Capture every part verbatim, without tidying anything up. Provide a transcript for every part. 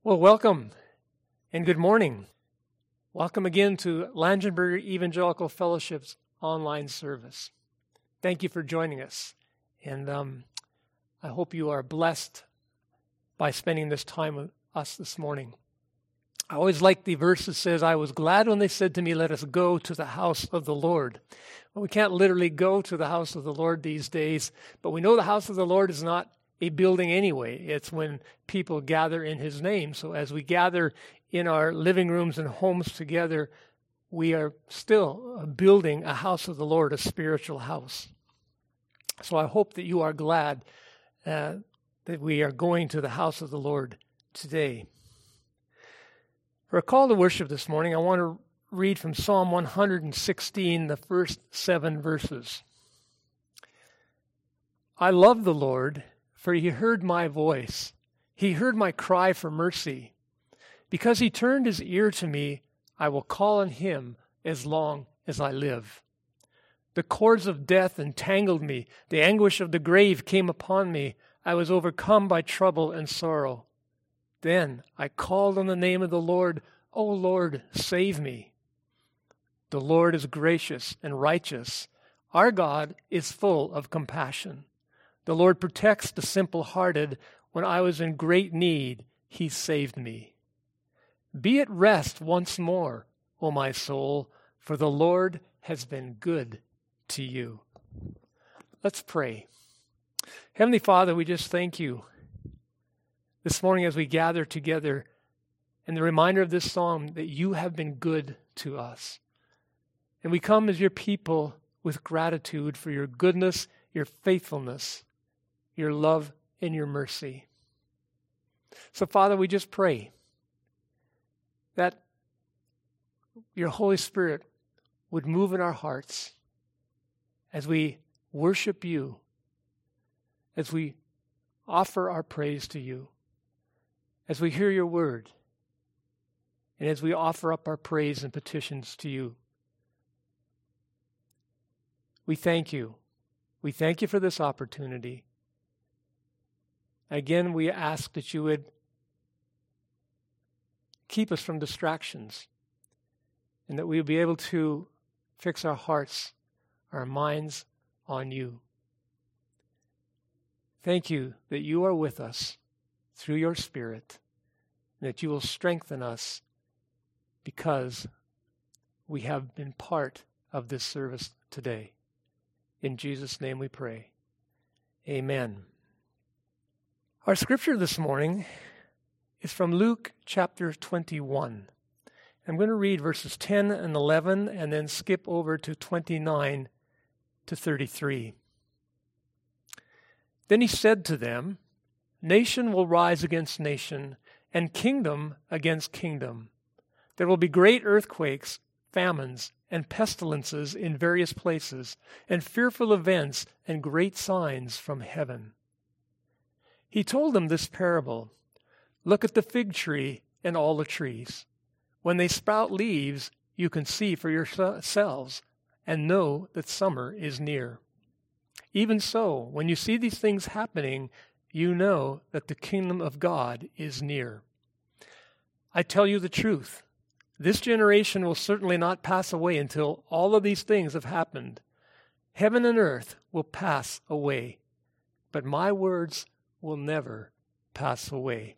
Well, welcome and good morning. Welcome again to Langenberg Evangelical Fellowship's online service. Thank you for joining us, and um, I hope you are blessed by spending this time with us this morning. I always like the verse that says, I was glad when they said to me, let us go to the house of the Lord. Well, we can't literally go to the house of the Lord these days, but we know the house of the Lord is not a building anyway. It's when people gather in His name. So as we gather in our living rooms and homes together, we are still building a house of the Lord, a spiritual house. So I hope that you are glad uh, that we are going to the house of the Lord today. For a call to worship this morning, I want to read from Psalm one hundred sixteen, the first seven verses. I love the Lord, for He heard my voice. He heard my cry for mercy. Because He turned His ear to me, I will call on Him as long as I live. The cords of death entangled me. The anguish of the grave came upon me. I was overcome by trouble and sorrow. Then I called on the name of the Lord. O Lord, save me. The Lord is gracious and righteous. Our God is full of compassion. The Lord protects the simple-hearted. When I was in great need, He saved me. Be at rest once more, O my soul, for the Lord has been good to you. Let's pray. Heavenly Father, we just thank You this morning as we gather together and the reminder of this psalm that You have been good to us. And we come as Your people with gratitude for Your goodness, Your faithfulness, Your love, and Your mercy. So, Father, we just pray that Your Holy Spirit would move in our hearts as we worship You, as we offer our praise to You, as we hear Your word, and as we offer up our praise and petitions to You. We thank You. We thank You for this opportunity. Again, we ask that You would keep us from distractions and that we would be able to fix our hearts, our minds on You. Thank You that You are with us through Your Spirit and that You will strengthen us because we have been part of this service today. In Jesus' name we pray. Amen. Our scripture this morning is from Luke chapter twenty-one. I'm going to read verses ten and eleven and then skip over to twenty-nine to thirty-three. Then He said to them, Nation will rise against nation, and kingdom against kingdom. There will be great earthquakes, famines, and pestilences in various places, and fearful events and great signs from heaven. He told them this parable. Look at the fig tree and all the trees. When they sprout leaves, you can see for yourselves and know that summer is near. Even so, when you see these things happening, you know that the kingdom of God is near. I tell you the truth. This generation will certainly not pass away until all of these things have happened. Heaven and earth will pass away, but my words will never pass away.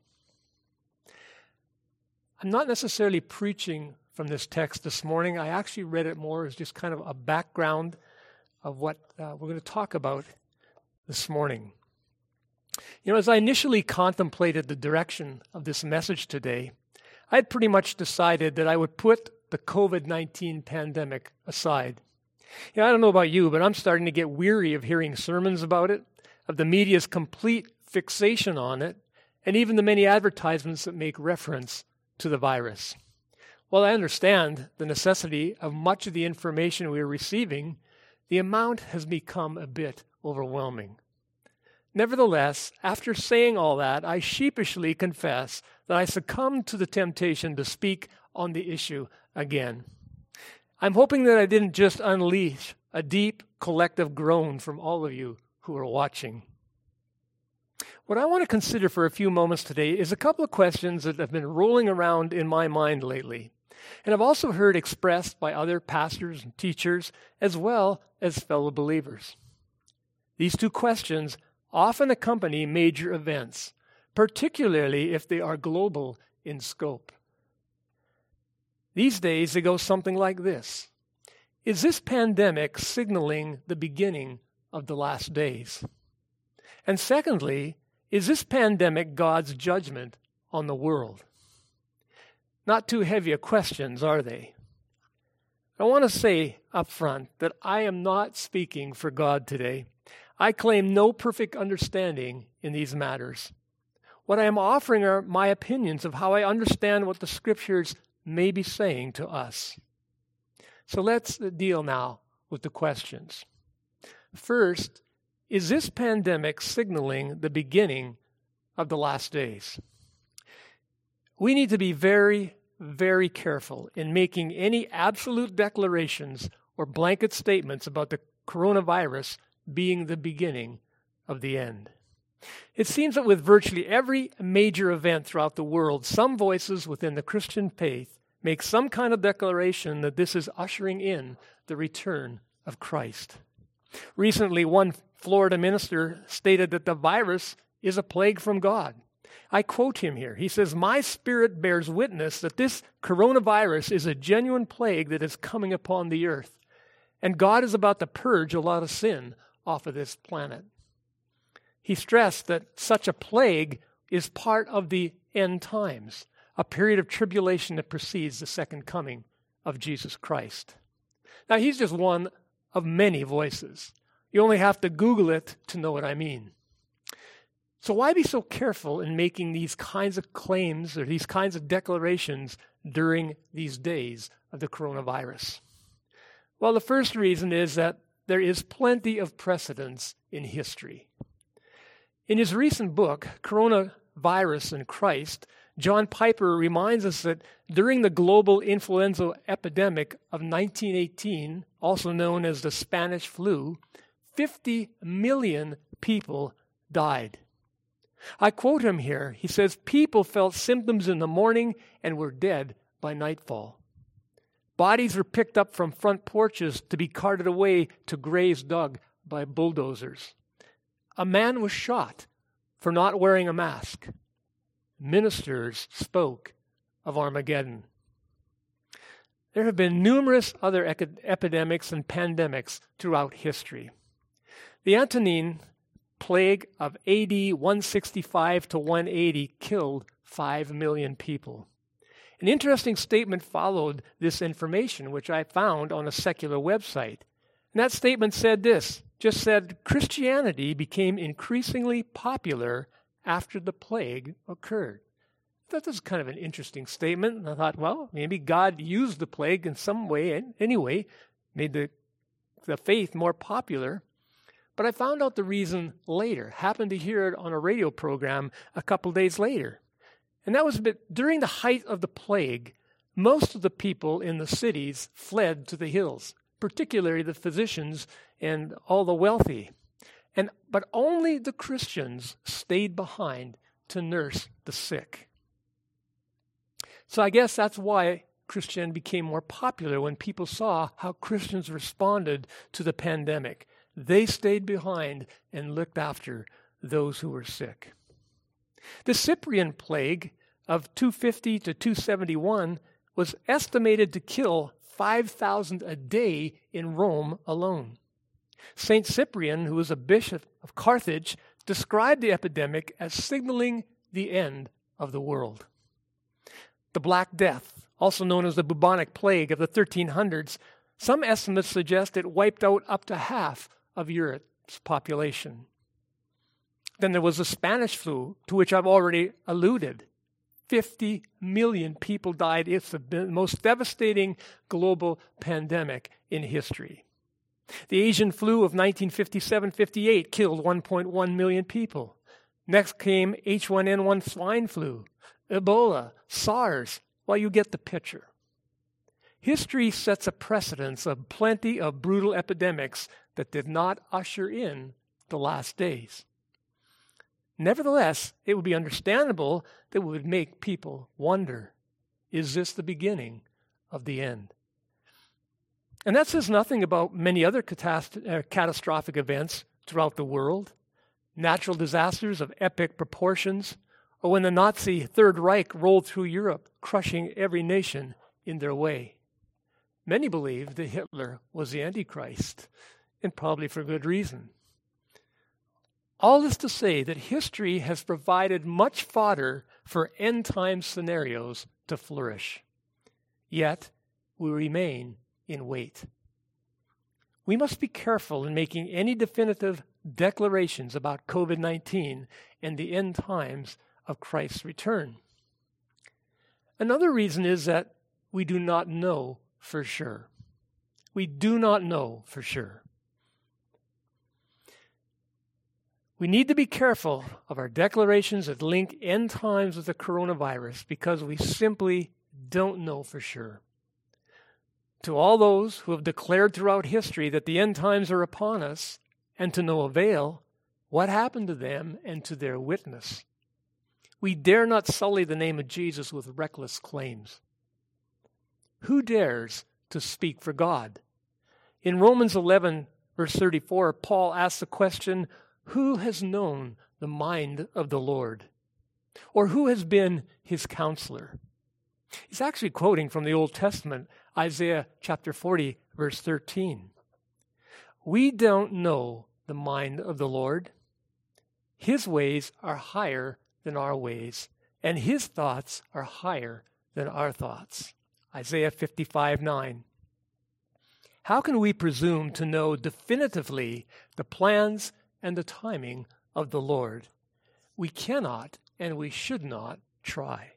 I'm not necessarily preaching from this text this morning. I actually read it more as just kind of a background of what uh, we're going to talk about this morning. You know, as I initially contemplated the direction of this message today, I had pretty much decided that I would put the covid nineteen pandemic aside. You know, I don't know about you, but I'm starting to get weary of hearing sermons about it, of the media's complete fixation on it, and even the many advertisements that make reference to the virus. While I understand the necessity of much of the information we are receiving, the amount has become a bit overwhelming. Nevertheless, after saying all that, I sheepishly confess that I succumbed to the temptation to speak on the issue again. I'm hoping that I didn't just unleash a deep collective groan from all of you who are watching. What I want to consider for a few moments today is a couple of questions that have been rolling around in my mind lately, and I've also heard expressed by other pastors and teachers as well as fellow believers. These two questions often accompany major events, particularly if they are global in scope. These days, they go something like this. Is this pandemic signaling the beginning of the last days? And secondly, is this pandemic God's judgment on the world? Not too heavy a questions, are they? I want to say up front that I am not speaking for God today. I claim no perfect understanding in these matters. What I am offering are my opinions of how I understand what the Scriptures may be saying to us. So let's deal now with the questions. First, is this pandemic signaling the beginning of the last days? We need to be very, very careful in making any absolute declarations or blanket statements about the coronavirus being the beginning of the end. It seems that with virtually every major event throughout the world, some voices within the Christian faith make some kind of declaration that this is ushering in the return of Christ. Recently, one Florida minister stated that the virus is a plague from God. I quote him here. He says, "My spirit bears witness that this coronavirus is a genuine plague that is coming upon the earth, and God is about to purge a lot of sin off of this planet." He stressed that such a plague is part of the end times, a period of tribulation that precedes the second coming of Jesus Christ. Now, he's just one of many voices. You only have to Google it to know what I mean. So why be so careful in making these kinds of claims or these kinds of declarations during these days of the coronavirus? Well, the first reason is that there is plenty of precedence in history. In his recent book, Coronavirus and Christ, John Piper reminds us that during the global influenza epidemic of nineteen eighteen, also known as the Spanish flu, fifty million people died. I quote him here. He says, "People felt symptoms in the morning and were dead by nightfall. Bodies were picked up from front porches to be carted away to graves dug by bulldozers. A man was shot for not wearing a mask. Ministers spoke of Armageddon." There have been numerous other ec- epidemics and pandemics throughout history. The Antonine Plague of A D one sixty-five to one eighty killed five million people. An interesting statement followed this information, which I found on a secular website. And that statement said this, just said, Christianity became increasingly popular after the plague occurred. I thought this was kind of an interesting statement. And I thought, well, maybe God used the plague in some way, anyway, made the, the faith more popular. But I found out the reason later, happened to hear it on a radio program a couple days later. And that was a bit, during the height of the plague, most of the people in the cities fled to the hills, particularly the physicians and all the wealthy. And but only the Christians stayed behind to nurse the sick. So I guess that's why Christianity became more popular when people saw how Christians responded to the pandemic. They stayed behind and looked after those who were sick. The Cyprian plague of two fifty to two seventy-one was estimated to kill five thousand a day in Rome alone. Saint Cyprian, who was a bishop of Carthage, described the epidemic as signaling the end of the world. The Black Death, also known as the bubonic plague of the thirteen hundreds, some estimates suggest it wiped out up to half of Europe's population. Then there was the Spanish flu, to which I've already alluded. fifty million people died. It's the most devastating global pandemic in history. The Asian flu of nineteen fifty-seven fifty-eight killed one point one million people. Next came H one N one swine flu, Ebola, SARS. Well, you get the picture. History sets a precedence of plenty of brutal epidemics that did not usher in the last days. Nevertheless, it would be understandable that it would make people wonder, is this the beginning of the end? And that says nothing about many other catast- uh, catastrophic events throughout the world, natural disasters of epic proportions, or when the Nazi Third Reich rolled through Europe, crushing every nation in their way. Many believe that Hitler was the Antichrist, and probably for good reason. All this to say that history has provided much fodder for end-time scenarios to flourish. Yet, we remain in wait. We must be careful in making any definitive declarations about covid nineteen and the end times of Christ's return. Another reason is that we do not know for sure. We do not know for sure. We need to be careful of our declarations that link end times with the coronavirus because we simply don't know for sure. To all those who have declared throughout history that the end times are upon us, and to no avail, what happened to them and to their witness? We dare not sully the name of Jesus with reckless claims. Who dares to speak for God? In Romans eleven, verse thirty-four, Paul asks the question, who has known the mind of the Lord? Or who has been his counselor? He's actually quoting from the Old Testament, Isaiah chapter forty, verse thirteen. We don't know the mind of the Lord. His ways are higher than our ways, and his thoughts are higher than our thoughts. Isaiah fifty-five, nine. How can we presume to know definitively the plans and the timing of the Lord? We cannot and we should not try.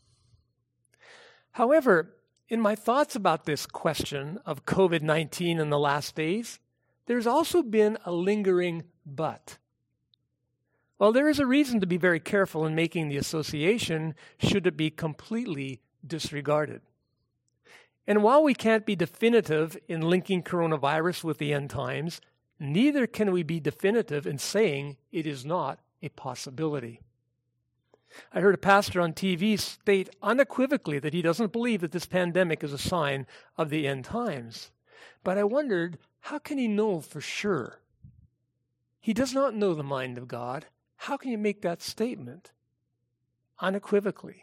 However, in my thoughts about this question of covid nineteen in the last days, there's also been a lingering but. Well, there is a reason to be very careful in making the association should it be completely disregarded. And while we can't be definitive in linking coronavirus with the end times, neither can we be definitive in saying it is not a possibility. I heard a pastor on T V state unequivocally that he doesn't believe that this pandemic is a sign of the end times. But I wondered, how can he know for sure? He does not know the mind of God. How can you make that statement unequivocally?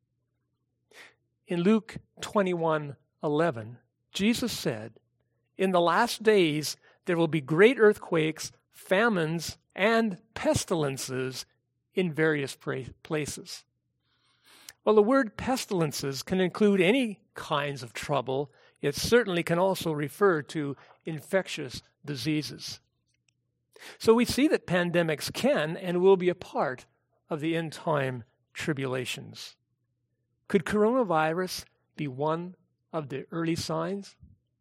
In Luke twenty-one eleven, Jesus said, in the last days there will be great earthquakes, famines, and pestilences in various places. Well, the word pestilences can include any kinds of trouble. It certainly can also refer to infectious diseases. So we see that pandemics can and will be a part of the end time tribulations. Could coronavirus be one of the early signs?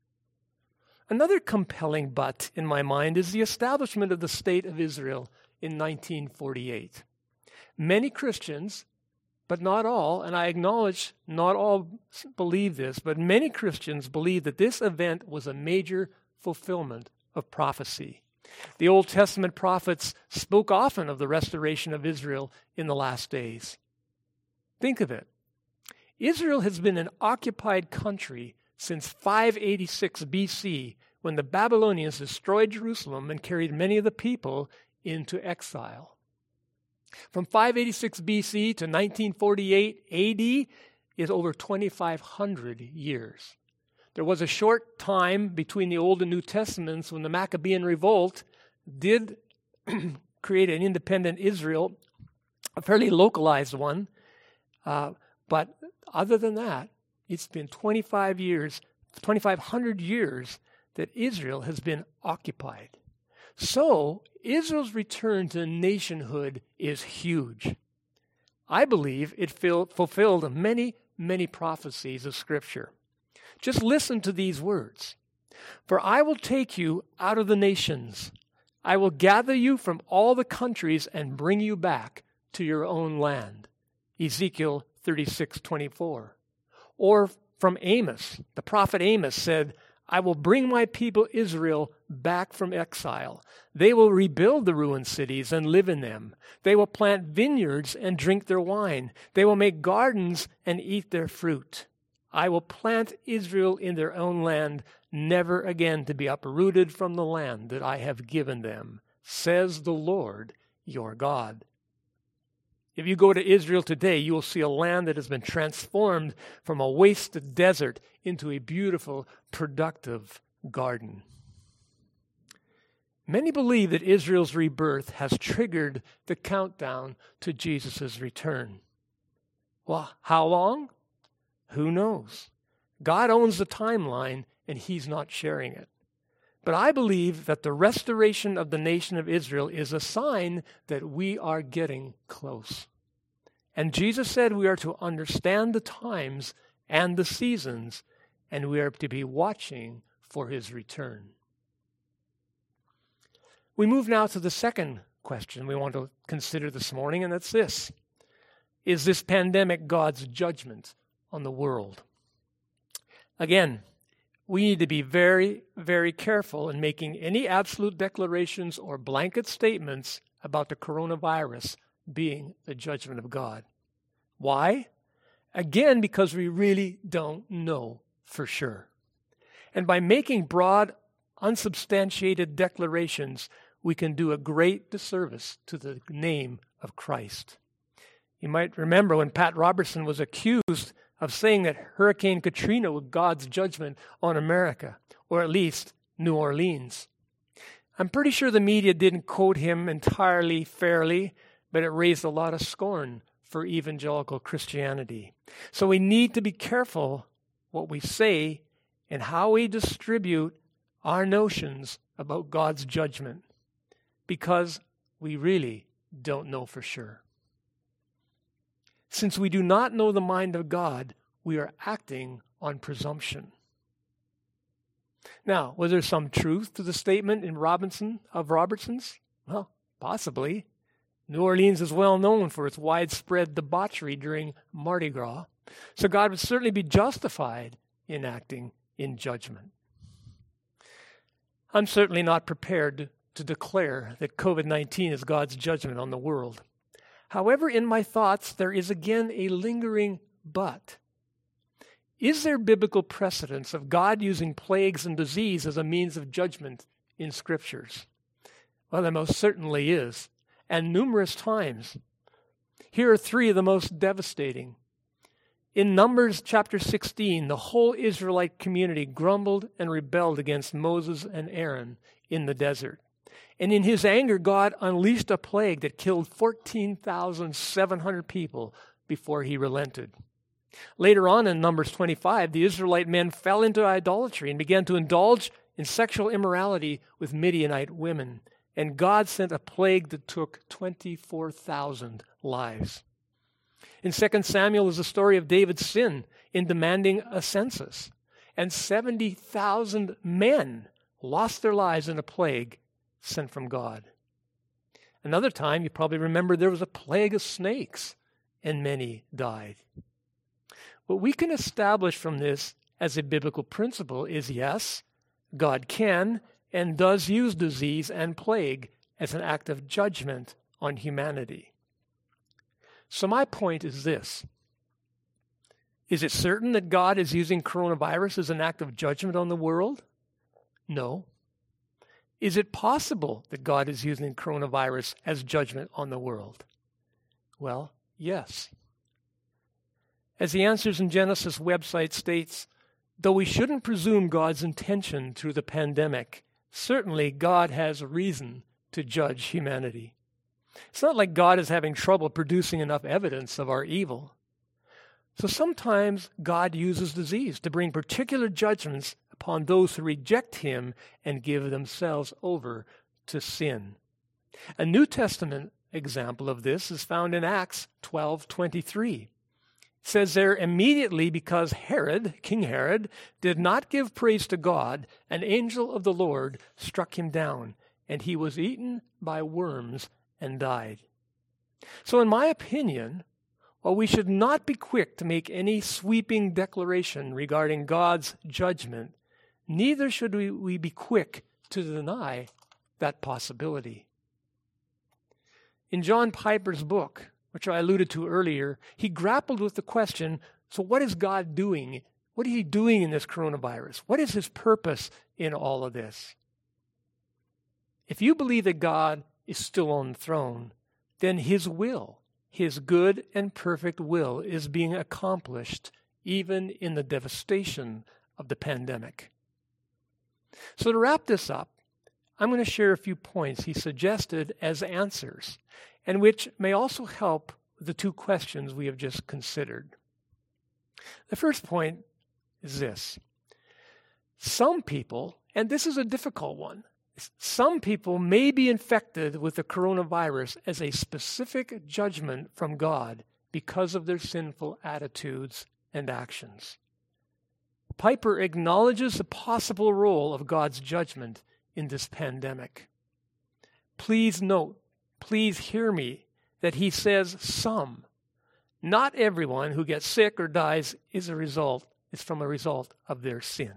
Another compelling but in my mind is the establishment of the State of Israel in nineteen forty-eight. Many Christians, but not all, and I acknowledge not all believe this, but many Christians believe that this event was a major fulfillment of prophecy. The Old Testament prophets spoke often of the restoration of Israel in the last days. Think of it. Israel has been an occupied country since five eighty-six B C, when the Babylonians destroyed Jerusalem and carried many of the people into exile. From five eighty-six B C to nineteen forty-eight A D is over twenty-five hundred years. There was a short time between the Old and New Testaments when the Maccabean revolt did create an independent Israel, a fairly localized one. Uh, but other than that, it's been twenty-five years, twenty-five hundred years that Israel has been occupied. So, Israel's return to nationhood is huge. I believe it fulfilled many, many prophecies of Scripture. Just listen to these words. For I will take you out of the nations. I will gather you from all the countries and bring you back to your own land. Ezekiel thirty-six twenty-four. Or from Amos, the prophet Amos said, I will bring my people Israel back from exile. They will rebuild the ruined cities and live in them. They will plant vineyards and drink their wine. They will make gardens and eat their fruit. I will plant Israel in their own land, never again to be uprooted from the land that I have given them, says the Lord your God. If you go to Israel today, you will see a land that has been transformed from a wasted desert into a beautiful, productive garden. Many believe that Israel's rebirth has triggered the countdown to Jesus' return. Well, how long? Who knows? God owns the timeline, and he's not sharing it. But I believe that the restoration of the nation of Israel is a sign that we are getting close. And Jesus said we are to understand the times and the seasons, and we are to be watching for his return. We move now to the second question we want to consider this morning, and that's this. Is this pandemic God's judgment on the world? Again, we need to be very, very careful in making any absolute declarations or blanket statements about the coronavirus being the judgment of God. Why? Again, because we really don't know for sure. And by making broad, unsubstantiated declarations, we can do a great disservice to the name of Christ. You might remember when Pat Robertson was accused of saying that Hurricane Katrina was God's judgment on America, or at least New Orleans. I'm pretty sure the media didn't quote him entirely fairly, but it raised a lot of scorn for evangelical Christianity. So we need to be careful what we say and how we distribute our notions about God's judgment, because we really don't know for sure. Since we do not know the mind of God, we are acting on presumption. Now, was there some truth to the statement in Robinson of Robertson's? Well, possibly. New Orleans is well known for its widespread debauchery during Mardi Gras, so God would certainly be justified in acting in judgment. I'm certainly not prepared to declare that covid nineteen is God's judgment on the world. However, in my thoughts, there is again a lingering but. Is there biblical precedence of God using plagues and disease as a means of judgment in Scriptures? Well, there most certainly is, and numerous times. Here are three of the most devastating. In Numbers chapter sixteen, the whole Israelite community grumbled and rebelled against Moses and Aaron in the desert. And in his anger, God unleashed a plague that killed fourteen thousand seven hundred people before he relented. Later on in Numbers twenty-five, the Israelite men fell into idolatry and began to indulge in sexual immorality with Midianite women. And God sent a plague that took twenty-four thousand lives. In Second Samuel is the story of David's sin in demanding a census. And seventy thousand men lost their lives in a plague sent from God. Another time, you probably remember, there was a plague of snakes, and many died. What we can establish from this as a biblical principle is, yes, God can and does use disease and plague as an act of judgment on humanity. So my point is this. Is it certain that God is using coronavirus as an act of judgment on the world? No. Is it possible that God is using coronavirus as judgment on the world? Well, yes. As the Answers in Genesis website states, though we shouldn't presume God's intention through the pandemic, certainly God has reason to judge humanity. It's not like God is having trouble producing enough evidence of our evil. So sometimes God uses disease to bring particular judgments upon those who reject him and give themselves over to sin. A New Testament example of this is found in Acts twelve twenty-three. It says there, immediately because Herod, King Herod, did not give praise to God, an angel of the Lord struck him down, and he was eaten by worms and died. So in my opinion, while we should not be quick to make any sweeping declaration regarding God's judgment, neither should we, we be quick to deny that possibility. In John Piper's book, which I alluded to earlier, he grappled with the question, so what is God doing? What is he doing in this coronavirus? What is his purpose in all of this? If you believe that God is still on the throne, then his will, his good and perfect will, is being accomplished even in the devastation of the pandemic. So to wrap this up, I'm going to share a few points he suggested as answers, and which may also help with the two questions we have just considered. The first point is this. Some people, and this is a difficult one, some people may be infected with the coronavirus as a specific judgment from God because of their sinful attitudes and actions. Piper acknowledges the possible role of God's judgment in this pandemic. Please note, please hear me, that he says some. Not everyone who gets sick or dies is a result, is from a result of their sin.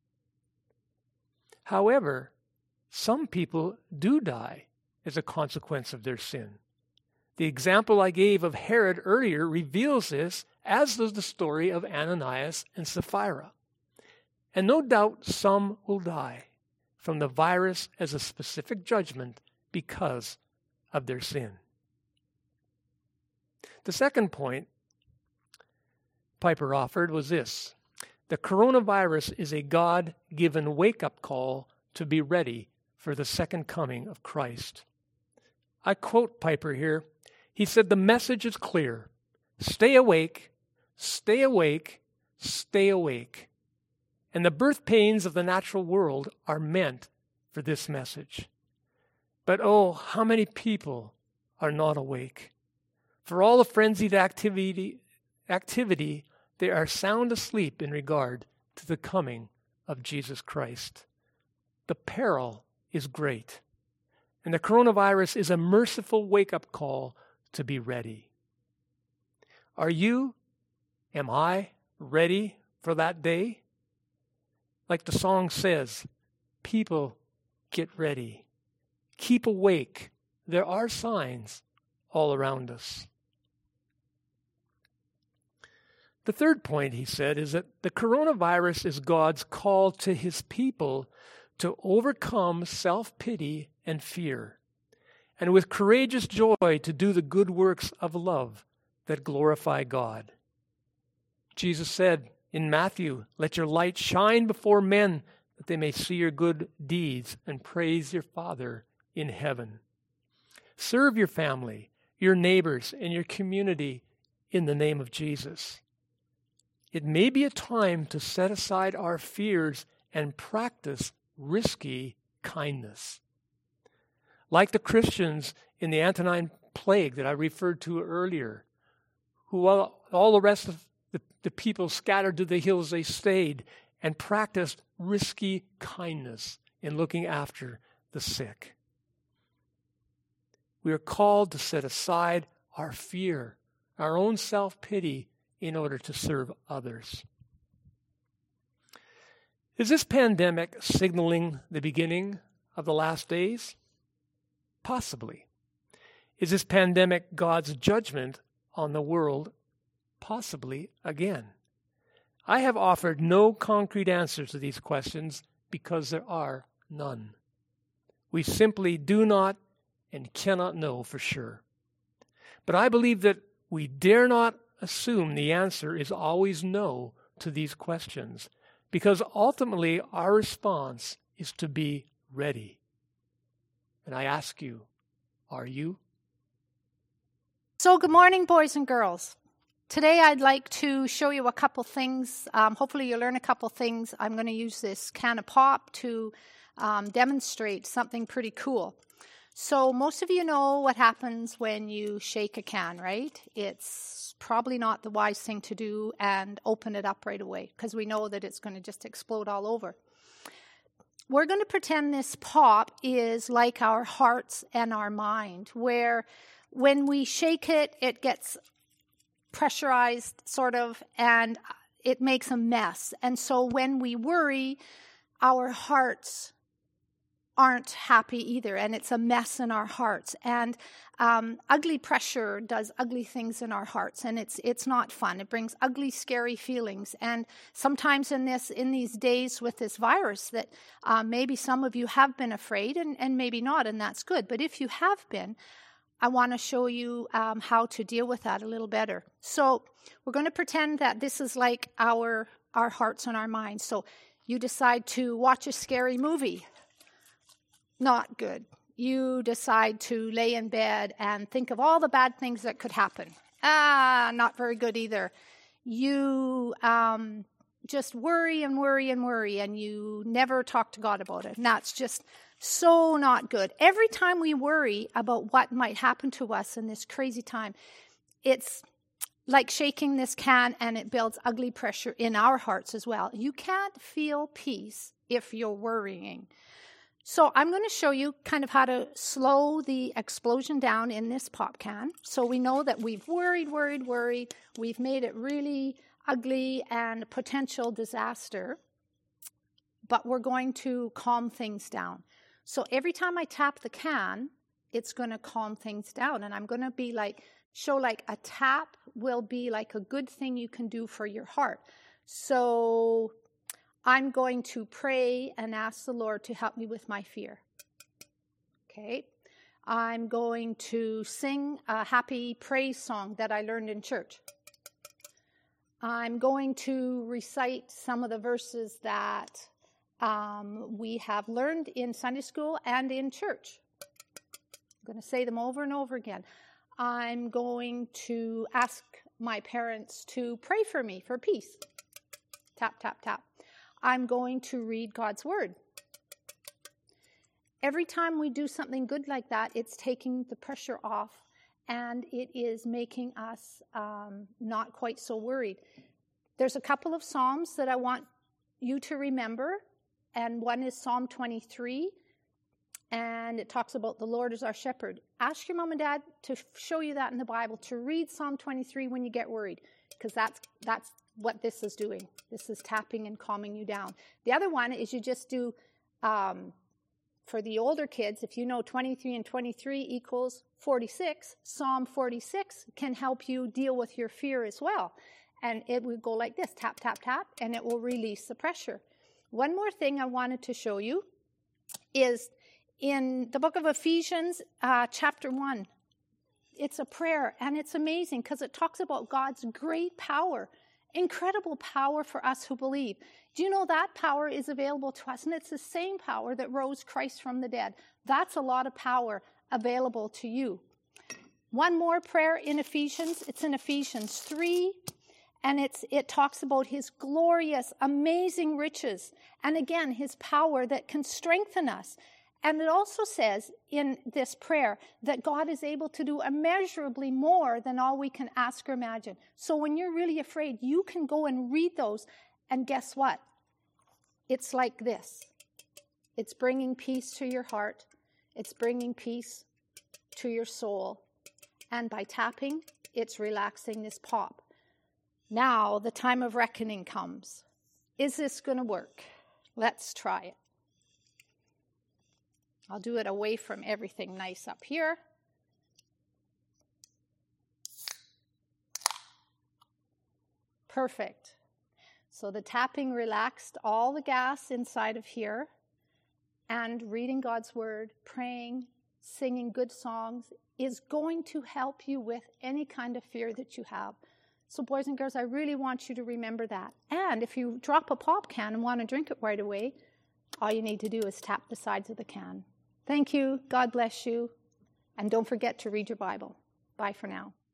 However, some people do die as a consequence of their sin. The example I gave of Herod earlier reveals this, as does the story of Ananias and Sapphira. And no doubt some will die from the virus as a specific judgment because of their sin. The second point Piper offered was this. The coronavirus is a God-given wake-up call to be ready for the second coming of Christ. I quote Piper here. He said, the message is clear. Stay awake, stay awake, stay awake. And the birth pains of the natural world are meant for this message. But oh, how many people are not awake? For all the frenzied activity, activity, they are sound asleep in regard to the coming of Jesus Christ. The peril is great, and the coronavirus is a merciful wake-up call to be ready. Are you, am I, ready for that day? Like the song says, people, get ready. Keep awake. There are signs all around us. The third point, he said, is that the coronavirus is God's call to his people to overcome self-pity and fear, and with courageous joy to do the good works of love that glorify God. Jesus said in Matthew, let your light shine before men, that they may see your good deeds and praise your Father in heaven. Serve your family, your neighbors, and your community in the name of Jesus. It may be a time to set aside our fears and practice risky kindness. Like the Christians in the Antonine Plague that I referred to earlier, who while all the rest of the, the people scattered to the hills, they stayed and practiced risky kindness in looking after the sick. We are called to set aside our fear, our own self-pity, in order to serve others. Is this pandemic signaling the beginning of the last days? Possibly. Is this pandemic God's judgment on the world? Possibly again. I have offered no concrete answers to these questions because there are none. We simply do not and cannot know for sure. But I believe that we dare not assume the answer is always no to these questions, because ultimately our response is to be ready. And I ask you, are you? So good morning, boys and girls. Today I'd like to show you a couple things. Um, hopefully you'll learn a couple things. I'm going to use this can of pop to um, demonstrate something pretty cool. So most of you know what happens when you shake a can, right? It's probably not the wise thing to do and open it up right away, because we know that it's going to just explode all over. We're going to pretend this pop is like our hearts and our mind, where when we shake it, it gets pressurized, sort of, and it makes a mess. And so when we worry, our hearts aren't happy either, and it's a mess in our hearts. And um, ugly pressure does ugly things in our hearts, and it's it's not fun. It brings ugly, scary feelings. And sometimes in this in these days with this virus, that uh, maybe some of you have been afraid, and, and maybe not, and that's good. But if you have been, I want to show you um, how to deal with that a little better. So we're going to pretend that this is like our our hearts and our minds. So you decide to watch a scary movie. Not good. You decide to lay in bed and think of all the bad things that could happen. Ah, not very good either. You um, just worry and worry and worry, and you never talk to God about it. And that's just so not good. Every time we worry about what might happen to us in this crazy time, it's like shaking this can, and it builds ugly pressure in our hearts as well. You can't feel peace if you're worrying. So I'm going to show you kind of how to slow the explosion down in this pop can. So we know that we've worried, worried, worried. We've made it really ugly and a potential disaster. But we're going to calm things down. So every time I tap the can, it's going to calm things down. And I'm going to be like, show like a tap will be like a good thing you can do for your heart. So I'm going to pray and ask the Lord to help me with my fear. Okay. I'm going to sing a happy praise song that I learned in church. I'm going to recite some of the verses that um, we have learned in Sunday school and in church. I'm going to say them over and over again. I'm going to ask my parents to pray for me for peace. Tap, tap, tap. I'm going to read God's word. Every time we do something good like that, it's taking the pressure off, and it is making us um, not quite so worried. There's a couple of Psalms that I want you to remember, and one is Psalm twenty-three, and it talks about the Lord is our shepherd. Ask your mom and dad to show you that in the Bible, to read Psalm twenty-three when you get worried, because that's that's what this is doing. This is tapping and calming you down. The other one is you just do, um, for the older kids, if you know twenty-three and twenty-three equals forty-six, Psalm forty-six can help you deal with your fear as well. And it will go like this, tap, tap, tap, and it will release the pressure. One more thing I wanted to show you is in the book of Ephesians, uh, chapter one. It's a prayer, and it's amazing because it talks about God's great power. Incredible power for us who believe. Do you know that power is available to us? And it's the same power that rose Christ from the dead. That's a lot of power available to you. One more prayer in Ephesians. It's in Ephesians three. And it's it talks about his glorious, amazing riches. And again, his power that can strengthen us. And it also says in this prayer that God is able to do immeasurably more than all we can ask or imagine. So when you're really afraid, you can go and read those. And guess what? It's like this. It's bringing peace to your heart. It's bringing peace to your soul. And by tapping, it's relaxing this pop. Now the time of reckoning comes. Is this going to work? Let's try it. I'll do it away from everything nice up here. Perfect. So the tapping relaxed all the gas inside of here, and reading God's word, praying, singing good songs is going to help you with any kind of fear that you have. So boys and girls, I really want you to remember that. And if you drop a pop can and want to drink it right away, all you need to do is tap the sides of the can. Thank you. God bless you. And don't forget to read your Bible. Bye for now.